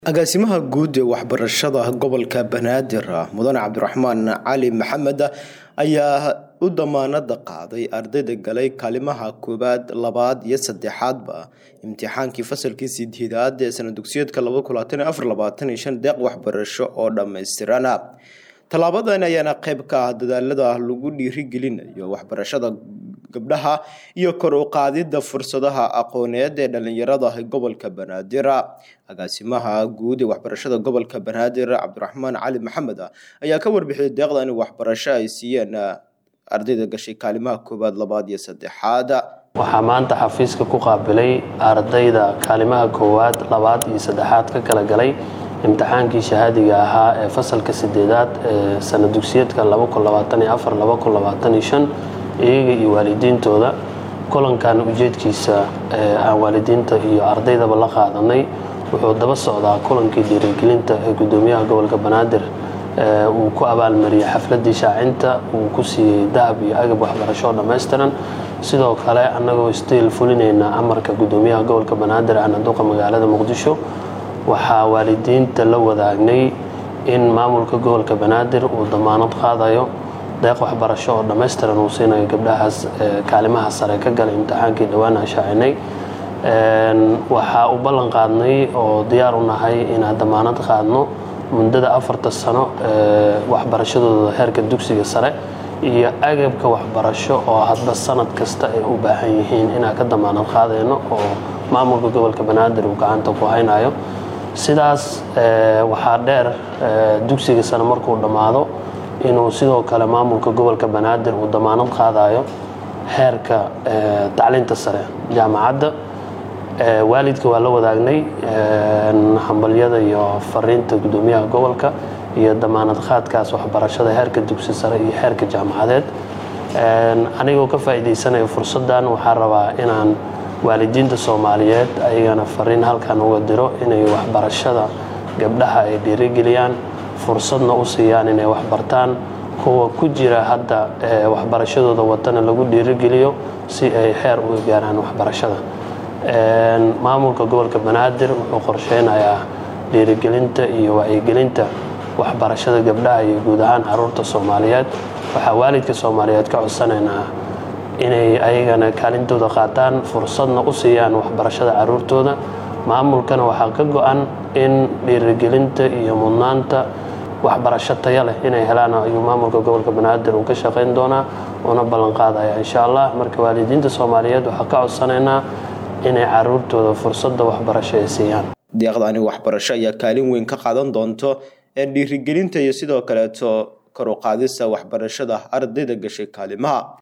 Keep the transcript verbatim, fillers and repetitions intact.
agaasimaha guud ee waxbarashada gobolka Banaadir Mudane Cabdiraxmaan Cali Maxamed ayaa u damaanad qaaday ardayda galay kaalimaha koobaad labaad iyo saddexaadba imtixaankii fasalkii sideedaad ee sanad dugsiyeedka laba kun labaatan iyo afar labaatan iyo shan deeq waxbarasho oo dhameystiran. Talaabadan ayaana qayb ka ah dadaalada lagu dhiirigelinayo waxbarashada gabdhaha iyo kor u qaadida fursadaha aqooneed ee dhalinyarada gobolka Banaadir. Agaasimaha guud ee waxbarashada gobolka Banaadir Cabdiraxmaan Cali Maxamed ayaa ka warbixiyay deeqdan waxbarasho ay siiyeen ardayda gashay kaalimaha koobaad labaad iyo saddexaad. waxaa maanta xafiiska ku qaabilay ardayda kaalimaha koowaad labaad iyo saddexaad ka kala galay imtixaankii shahaadiga ahaa ee fasalka sideedaad ee sanad dugsiyeedka laba kun labaatan iyo afar laba kun labaatan iyo shan iyaga iyo waalidiintooda. kulankan ujeedkiisa ee aan waalidiinta iyo ardaydaba la qaadanay wuxuu daba socdaa kulankii dhiirigelinta ee gudoomiyaha gobolka Banaadir ee uu ku abaalmariyay xafladii shaacinta uu ku siiyay dahab iyo agab waxbarasho dhameystiran. sidoo kale annagoo istiil fulinayna amarka gudoomiyaha gobolka Banaadir aan duqa magaalada Muqdisho waxaa waalidiinta la wadaagnay in maamulka gobolka Banaadir uu damaanad qaadayo deeq waxbarasho oo dhameystiran uu siinayo gabdhahaas kaalimaha sare ka galay imtixaankii dhawaan aan shaacinay. waxaa u ballan qaadnay oo diyaar u nahay inaan damaanad qaadno muddada afarta sano ee waxbarashadooda heerka dugsiga sare iyo agabka waxbarasho oo hadba sanad kasta ay u baahan yihiin inaan ka damaanad qaadayno oo maamulka gobolka Banaadir uu gacanta ku haynayo. sidaas waxaa dheer dugsiga sare markuu dhamaado inuu sidoo kale maamulka gobolka Banaadir uu damaanad qaadayo heerka tacliinta sare jaamacadda. waalidka waa la wadaagnay hambalyada iyo fariinta gudoomiyaha gobolka iyo damaanad qaadkaas waxbarashada heerka dugsiga sare iyo heerka jaamacadeed. anigoo ka faa'iideysanayo fursadan waxaan rabaa inaan waalidiinta Soomaaliyeed ayagana fariin halkan uga diro inay waxbarashada gabdhaha ay dhiirigeliyaan fursadna u siiyaan inay wax bartaan. kuwa ku jira hadda waxbarashadooda wadana lagu dhiirigeliyo si ay heer u gaaraan waxbarashada. maamulka gobolka Banaadir wuxuu qorsheynayaa dhiirigelinta iyo wacyigelinta waxbarashada gabdhaha iyo guud ahaan carruurta Soomaaliyeed. waxaa waalidka Soomaaliyeed ka codsanaynaa inay ayagana kaalintooda qaataan fursadna u siiyaan waxbarashada carruurtooda. maamulkana waxaa ka go'an in dhiirigelinta iyo mudnaanta waxbarasho tayo leh inay helaan ayuu maamulka gobolka Banaadir uu ka shaqeyn doonaa una ballan qaadaya insha Allah. marka waalidiinta Soomaaliyeed waxaa ka codsanaynaa inay carruurtooda fursadda waxbarasho ay siiyaan. deeqdani waxbarasho ayaa kaalin weyn ka qaadan doonto ee dhiirigelinta iyo sidoo kale kor u qaadista waxbarashada ardayda gashay kaalimaha.